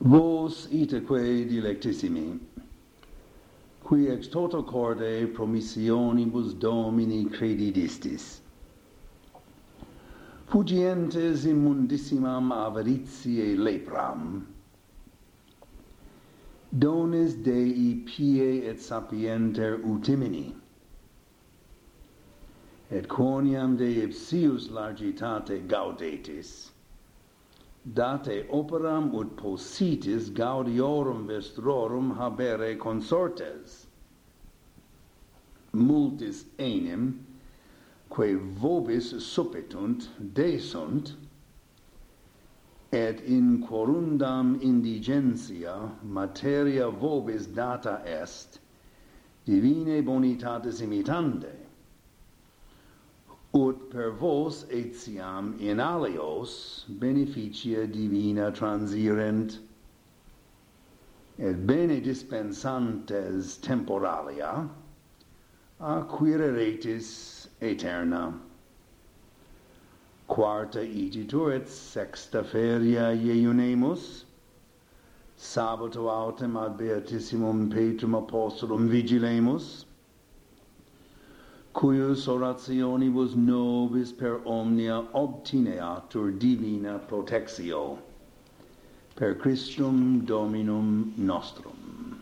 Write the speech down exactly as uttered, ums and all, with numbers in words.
Vos itaque dilectissimi, qui ex toto corde promissionibus Domini credidistis, fugientes immundissimam avaritiae lepram, dones Dei pie et sapienter utimini, et quoniam de ipsius largitate gaudetis, date operam ut possitis gaudiorum vestrorum habere consortes, multis enim, quae vobis supitunt, desunt, et in quorundam indigentia materia vobis data est, divinae bonitatis imitande, ut per vos etiam in alios beneficia divina transirent, et bene dispensantes temporalia acquireretis aeterna. Quarta igitur et sexta feria iunemus, sabato autem ad beatissimum Petrum Apostolum vigilemus, cuius orationibus nobis per omnia obtineatur divina protectio, per Christum Dominum nostrum.